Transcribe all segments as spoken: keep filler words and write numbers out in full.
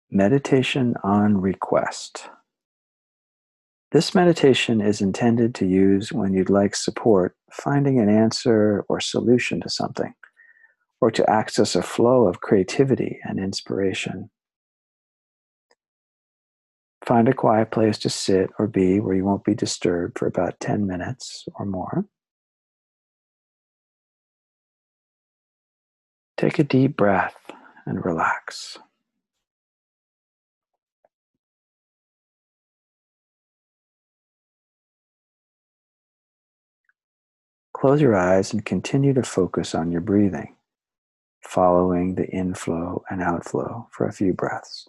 Meditation on request. This meditation is intended to use when you'd like support finding an answer or solution to something, or to access a flow of creativity and inspiration. Find a quiet place to sit or be where you won't be disturbed for about ten minutes or more. Take a deep breath and relax. Close your eyes and continue to focus on your breathing, following the inflow and outflow for a few breaths.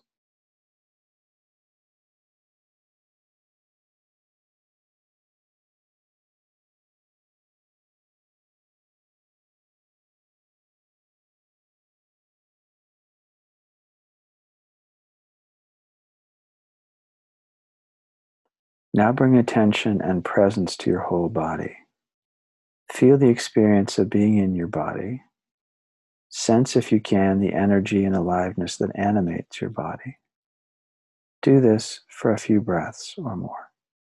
Now bring attention and presence to your whole body. Feel the experience of being in your body. Sense, if you can, the energy and aliveness that animates your body. Do this for a few breaths or more.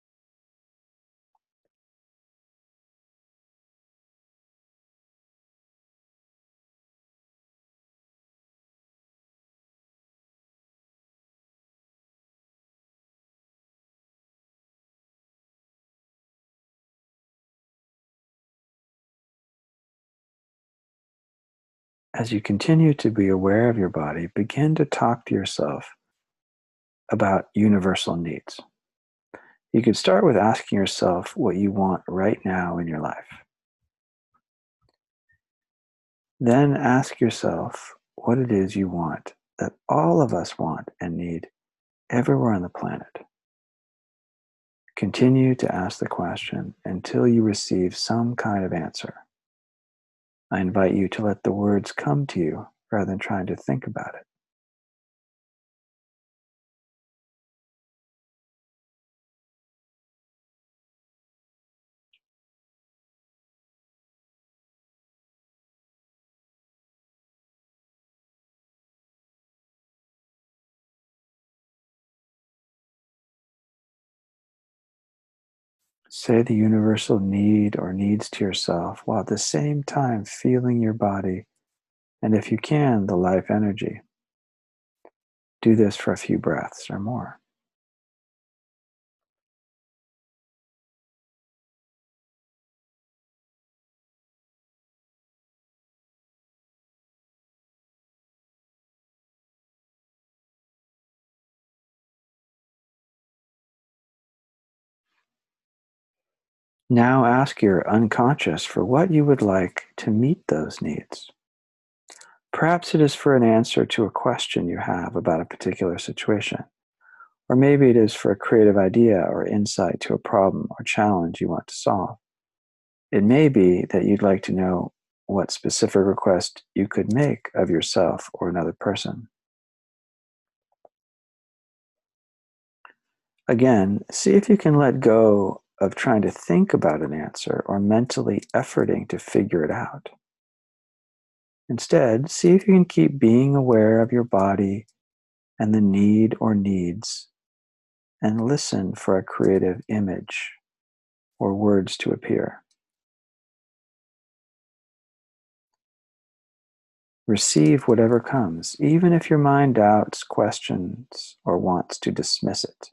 As you continue to be aware of your body, begin to talk to yourself about universal needs. You could start with asking yourself what you want right now in your life. Then ask yourself what it is you want that all of us want and need everywhere on the planet. Continue to ask the question until you receive some kind of answer. I invite you to let the words come to you rather than trying to think about it. Say the universal need or needs to yourself while at the same time feeling your body and, if you can, the life energy. Do this for a few breaths or more. Now ask your unconscious for what you would like to meet those needs. Perhaps it is for an answer to a question you have about a particular situation, or maybe it is for a creative idea or insight to a problem or challenge you want to solve. It may be that you'd like to know what specific request you could make of yourself or another person. Again, see if you can let go of trying to think about an answer or mentally efforting to figure it out. Instead, see if you can keep being aware of your body and the need or needs, and listen for a creative image or words to appear. Receive whatever comes, even if your mind doubts, questions, or wants to dismiss it.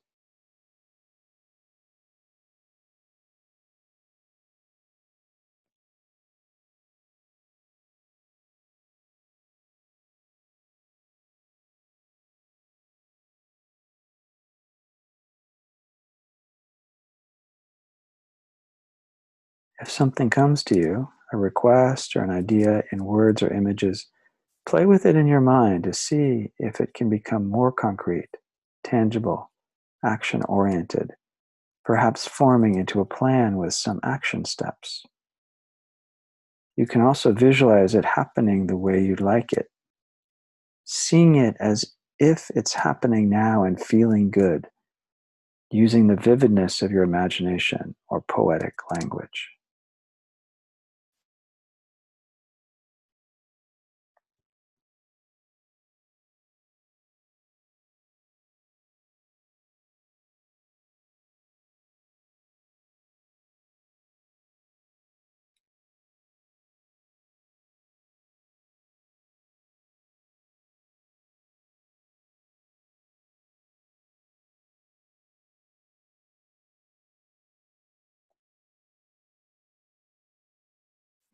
If something comes to you, a request or an idea in words or images, play with it in your mind to see if it can become more concrete, tangible, action-oriented, perhaps forming into a plan with some action steps. You can also visualize it happening the way you'd like it, seeing it as if it's happening now and feeling good, using the vividness of your imagination or poetic language.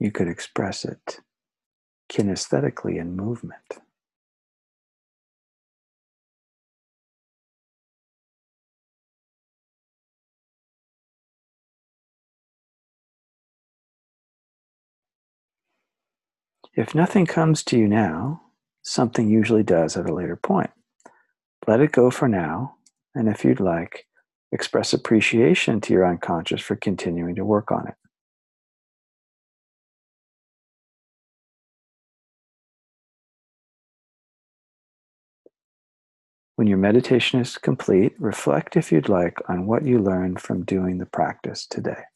You could express it kinesthetically in movement. If nothing comes to you now, something usually does at a later point. Let it go for now, and if you'd like, express appreciation to your unconscious for continuing to work on it. When your meditation is complete, reflect, if you'd like, on what you learned from doing the practice today.